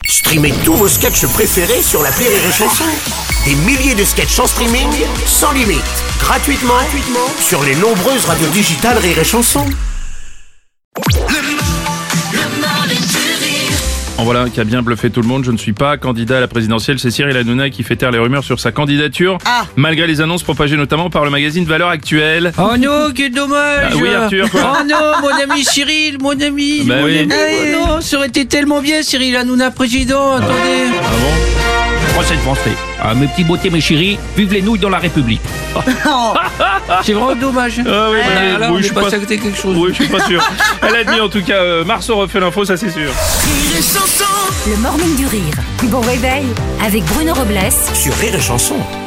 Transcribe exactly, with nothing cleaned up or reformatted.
Streamez tous vos sketchs préférés sur l'appli Rire et Chanson. Des milliers de sketchs en streaming, sans limite, gratuitement, gratuitement sur les nombreuses radios digitales Rire et Chanson. En voilà qui a bien bluffé tout le monde. Je ne suis pas candidat à la présidentielle. C'est Cyril Hanouna qui fait taire les rumeurs sur sa candidature. Ah. Malgré les annonces propagées notamment par le magazine Valeurs Actuelles. Oh non, quel dommage. Ah oui, Arthur, quoi. Oh non, mon ami Cyril, mon ami, Bah mon oui. ami. Oh non, ça aurait été tellement bien, Cyril Hanouna président, attendez. Ah bon? Prochaine français. Ah, mes petits beautés, mes chéris, vive les nouilles dans la République. C'est vraiment dommage. Ah oui, bah, Ah, là, oui, on je est suis passé pas- à côté de quelque chose. Oui, je suis pas sûr. Elle a admis en tout cas. Euh, Marceau refait l'info, ça c'est sûr. Rire et Chanson. Le Morning du Rire. Bon réveil avec Bruno Robles Sur Rire et Chanson.